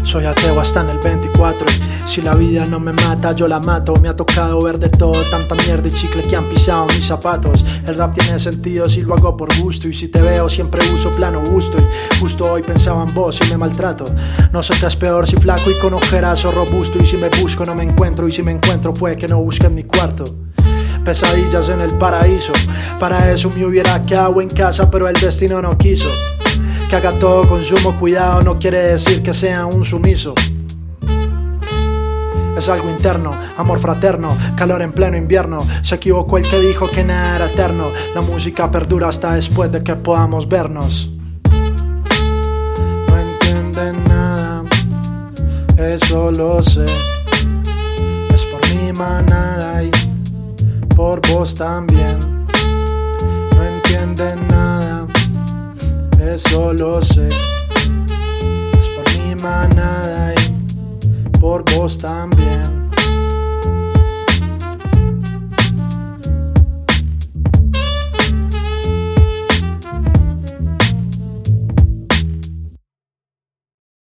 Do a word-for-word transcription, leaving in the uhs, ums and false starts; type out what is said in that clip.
Soy ateo hasta en el veinticuatro y si la vida no me mata yo la mato. Me ha tocado ver de todo, tanta mierda y chicle que han pisado mis zapatos. El rap tiene sentido si lo hago por gusto, y si te veo siempre uso plano gusto. Y justo hoy pensaba en vos y me maltrato. No sé qué es peor, si flaco y con ojeras o robusto. Y si me busco no me encuentro, y si me encuentro fue que no busqué en mi cuarto. Pesadillas en el paraíso, para eso me hubiera quedado en casa, pero el destino no quiso. Que haga todo con sumo cuidado no quiere decir que sea un sumiso. Es algo interno, amor fraterno, calor en pleno invierno. Se equivocó el que dijo que nada era eterno. La música perdura hasta después de que podamos vernos. No entienden nada, eso lo sé. Es por mi manada y por vos también. No entienden nada, eso lo sé. Es por mi manada y por vos también.